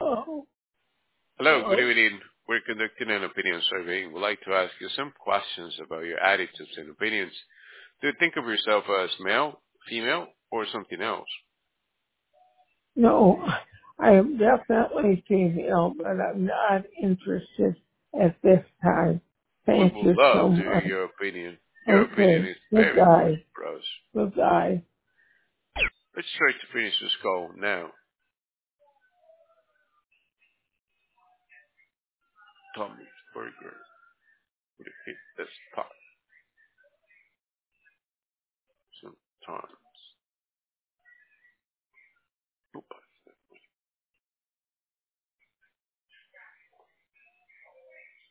Hello, good evening. We're conducting an opinion survey. We'd like to ask you some questions about your attitudes and opinions. Do you think of yourself as male, female, or something else? No, I am definitely female, but I'm not interested at this time. We Thank would you love so to hear much. your opinion. Your opinion Okay, is very important goodbye. for us. Goodbye. Let's try to finish this call now. Tommy's Burger with a hit that's pot.